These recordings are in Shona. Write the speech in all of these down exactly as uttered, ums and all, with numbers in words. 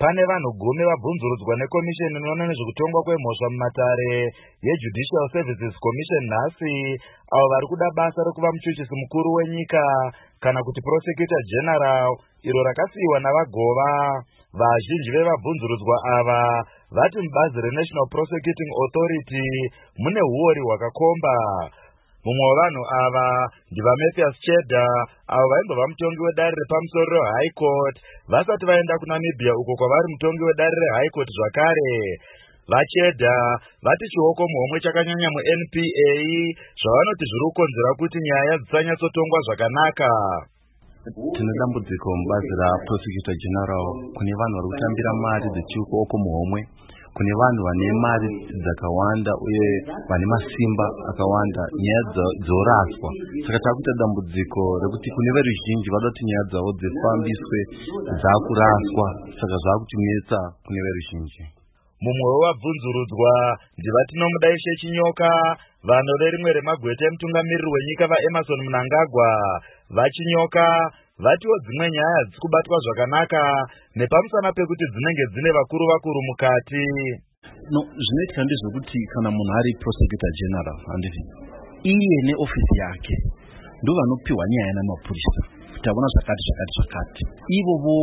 pane vanhu gumi vabvunzurudzwa nekomisheni inoona nezvekutongwa kwemhosva mumatare yeJudicial Services Commission nhasi, avo vari kuda basa rekuva muchuchisi mukuru wenyika kana kuti Prosecutor General, iro rakasiyiwa navagova. Vazhinji vevabvunzurudzwa ava vati mubazi reNational Prosecuting Authority mune huori hwakakomba. Mumwe wevanhu ava ndiva Mathias Chedda, avo vaimbova mutongi wedare repamusoro reHigh Court vasati vaenda kuNamibia uko kwavari mutongi wedare reHigh Court zvakare. VaChedda vati chioko muhomwe chakanyanya muN P A zvavanoti zviri kukonzera kuti nyaya dzisanyatsotongwa zvakanaka. Tine dambudziko mubazi raProsecutor General kune vanhu vari kutambira mari dzechioko muhomwe, kune vanhu vane mari dzakawanda uye vane masimba akawanda, nyaya dzoraswa. Saka takuita dambudziko rekuti kune veruzhinji vada kuti nyaya dzavo dzifambiswe dzakuraswa, saka zvakutinetsa kune veruzhinji. Mumwe wevabvunzurudzwa ndiva Tinomudaishe Chinyoka, vanhu verimwe remagweta emutungamiriri wenyika vaEmmerson Mnangagwa. VaChinyoka vatiwo dzimwe nyaya hadzisi kubatwa zvakanaka nepamusana pekuti dzinenge dzine vakuru vakuru mukati. No, zvinoitika ndezvekuti kana munhu ari Prosecutor General handiti iye neofisi yake ndo vanopiwa nyaya namapurisa kuti avona zvakati zvakati zvakati, ivo vo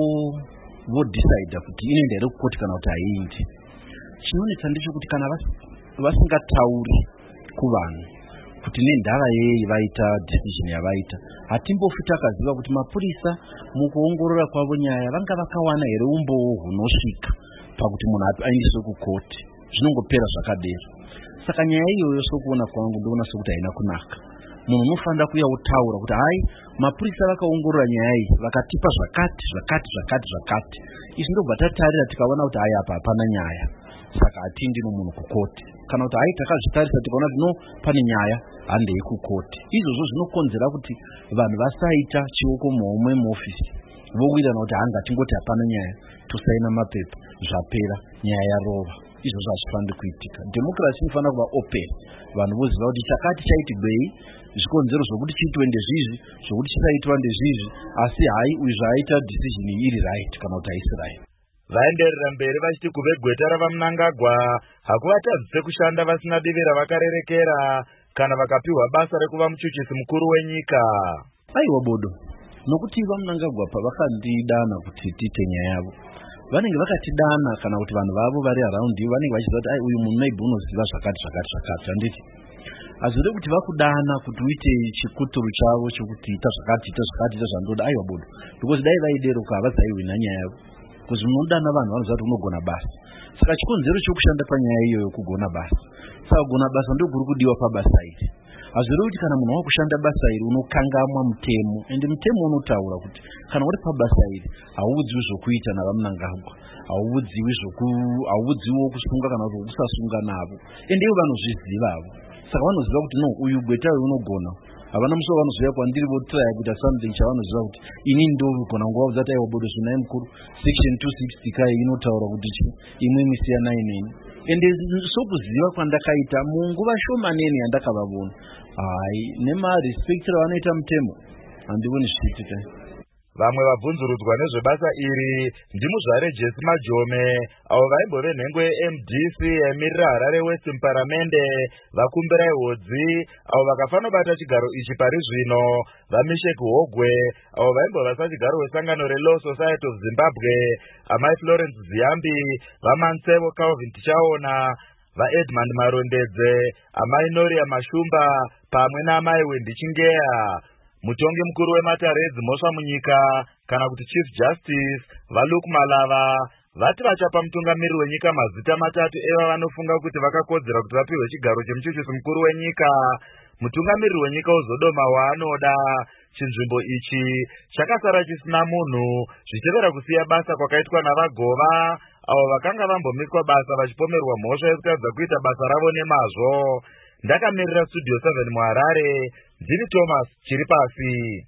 vo decide kuti inoenda here kukoti kana kuti haiendi. Chinonetsa ndechekuti kana vasingatauri kuvanhu kuti nendava yei vaita decision yavaita, hatimbofi takaziva kuti mapurisa mukuongorora kwavo nyaya vanga vakawana here umboo hunosvika pakuti munhu aendeswe kukoti. Zvinongopera zvakadero. Saka nyaya iyoyo sokuona kwangu ndoona sekuti haina kunaka. Munhu unofanira kuuya utaura kuti hai mapurisa vakaongorora nyaya iyi vakatipa zvakati zvakati zvakati zvakati. Izvi ndobva tatarira tikaona kuti hai apa hapana nyaya, saka hatindi nomunhu kukoti. Kana kuti hai takazvitarisa tikaona kuti no pane nyaya handei kukoti. Izvozvo zvinokonzera kuti vanhu vasaita chioko muhomwe muofisi, vowirirana kuti hanga tingoti hapana nyaya, tosaina mapepa, zvapera, nyaya yarova. Izvozvo hazvifaniri kuitika. Democracy inofanira kuva open, vanhu voziva kuti chakati chaitigwei, zvikonzero zvokuti chiitwe ndezvizvi, zvokuti chisaitwa ndezvizvi, asi hai uyu zvaaita decision iri right kana kuti haisi right. Vaenderera mberi vachiti kuve gweta ravaMnangagwa hakuvatadzise kushanda vasina divi ravakarerekera kana vakapiwa basa rekuva muchuchisi mukuru wenyika. Aiwa bodo, nokuti vaMnangagwa pavakandidana kuti tiite nyaya yavo, vanenge vakatidana kana kuti vanhu vavo vari around ivo vanenge vachiziva kuti ai uyu munhu maybe unoziva zvakati zvakati zvakati. Handiti hazviri kuti vakudana kuti uite chikuturu chavo chekuti ita zvakati ita zvakati ita zvandoda. Aiwa bodo, because dai vaidero havazaiwina nyaya yavo, kuti munodana vanhu vanoziva kuti unogona basa. Saka chikonzero chokushanda panyaya iyoyo kugona basa. Saka kugona basa ndokuri kudiwa pabasa iri. Hazviri kuti kana munhu wakushanda basa iri unokangamwa mutemo, ende mutemo unotaura kuti kana uri pabasa iri hauudziwi zvokuita navaMnangagwa, hauudziwi zvoku hauudziwi kusunga kana zvokusasunga navo, ende ivo vanozvizivavo. Saka vanoziva kuti no uyu gweta uyu unogona. Havana muso vanoziva kwandiri votraya kuita something chavanoziva kuti ini ndogona nguva dzati aiwa bodo zvinaye mukuru section two sixty kai inotaura kuti chi imwe misiyana ineni. Ende sokuziva kwandakaita munguva shomaneni yandakavavona, hai nemarespect ravanoita mutemo handioni zvichiitika. Vamwe vabvunzurudzwa nezvebasa iri ndimuzvare Jesse Majome, avo vaimbove nhengo yeM D C yaimirira Harare West muparamende, vakumbirai hodzi, avo vakafanobata chigaro ichi pari zvino, vaMishek Hogwe, avo vaimbova sachigaro wesangano reLaw Society of Zimbabwe, amai Florence Ziyambi, vaMansevo Calvin Tichaona, vaEdmund Marondedze, amai Noria Mashumba pamwe naamai Wendy Chingeya. Mutongi mukuru wematare edzimhosva munyika kana kuti Chief Justice vaLuke Malava vati vachapa mutungamiriri wenyika mazita matatu eva vanofunga kuti vakakodzera kuti vapiwe chigaro chemuchuchisi mukuru wenyika. Mutungamiriri wenyika uzodoma waanoda. Chinzvimbo ichi chakasara chisina munhu zvichevera kusiya basa kwakaitwa navagova, avo vakanga vambomiswa basa vachipomerwa mhosva yekutadza kuita basa ravo nemazvo. Ndakamirira Studio seven muHarare, ndini Thomas Chiripasi.